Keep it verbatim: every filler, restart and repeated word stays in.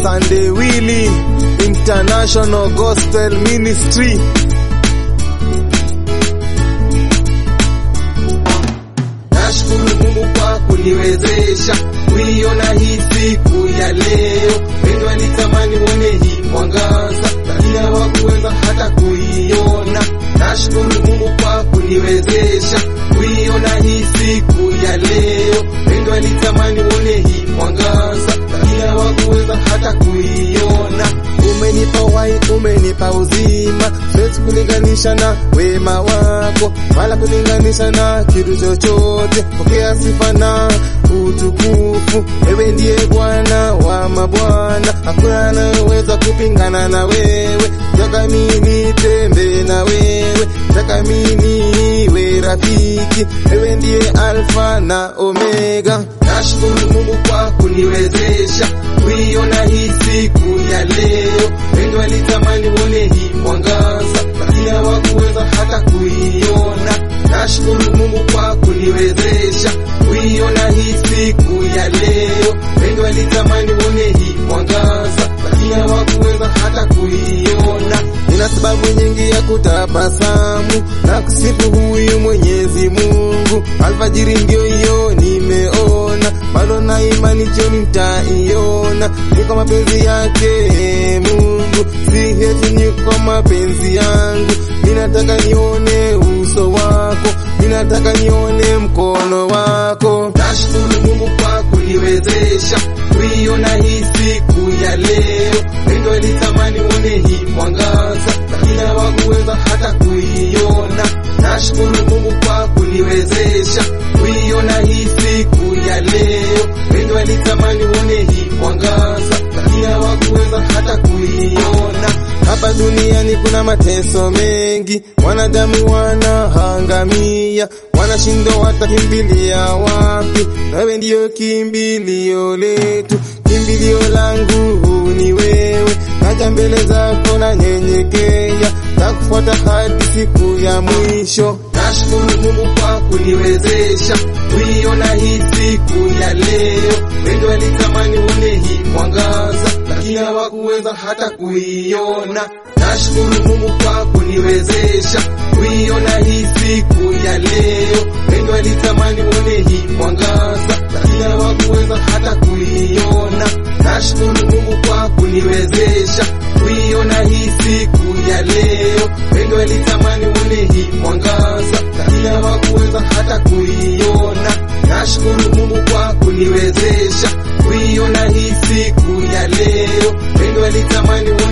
Sunday Willy International Gospel Ministry. Nashukuru Mungu kwa kuniwezesha kuiona hii siku ya leo. Wengi walitamani uone hii mwangaza, lakini hawakuweza hata kuiona. Nashukuru Mungu kwa kuniwezesha kuiona hii siku ya leo. Wengi walitamani uone hii mwangaza, lakini hawakuweza hata kuiona. Umenipa uhai, umenipa uzima, siwezi kulinganisha na wema wako, wala kulinganisha na kitu chochote. Pokea sifa na utukufu, wewe ndiye Bwana wa mabwana, hakuna anayeweza kupingana na wewe. Nataka mimi nitembe na wewe, nataka mimi niwe rafiki, wewe ndiye Alfa na Omega. Nashukuru Mungu kwa kuniwezesha kuiona hii siku ya leo. Wengi walitamani uone hii mwangaza, lakini hawakuweza hata kuiona. Nashukuru Mungu kwa kuniwezesha kuiona hii siku ya leo. Wengi walitamani uone hii mwangaza, lakini hawakuweza hata kuiona. Nina sababu nyingi ya kutabasamu na kusifu huyu Mwenyezi Mungu. Alfajiri ndio hiyo nimeona, bado na imani jioni nitaiona. Niko mapenzi yake Mungu, si heti niko mapenzi yangu. Ninataka nione uso wako, ninataka nione mkono wako. Nashukuru Mungu kwa kuniwezesha kuiona hii siku ya leo. Wengi walitamani uone hii mwangaza, lakini hawakuweza hata kuiona. Nashukuru Mungu kwa kuniwezesha kuiona hii siku ya leo. Wengi walitamani uone hii mwangaza, lakini hawakuweza hata kuiona. Hapa duniani kuna mateso mengi, wanadamu wanahangamia, wanashindwa watakimbilia wapi. Wewe ndiyo kimbilio letu, kimbilio langu ni wewe. Naja mbele zako na nyenyekea, takufuata hadi siku ya mwisho. Nashukuru Mungu kwa kuniwezesha kuiona hii siku ya leo. Wengi walitamani uone hii mwangaza, lakini hawakuweza hata kuiona. Nashukuru Mungu kwa kuniwezesha kuiona hii siku ya leo. Wengi walitamani uone hii mwangaza, lakini hawakuweza hata kuiona. Nashukuru Mungu kwa kuniwezesha kuiona hii siku ya leo. Wengi walitamani uone hii mwangaza, lakini hawakuweza hata kuiona. Nashukuru Mungu kwa kuniwezesha kuiona hii siku ya leo. Wengi walitamani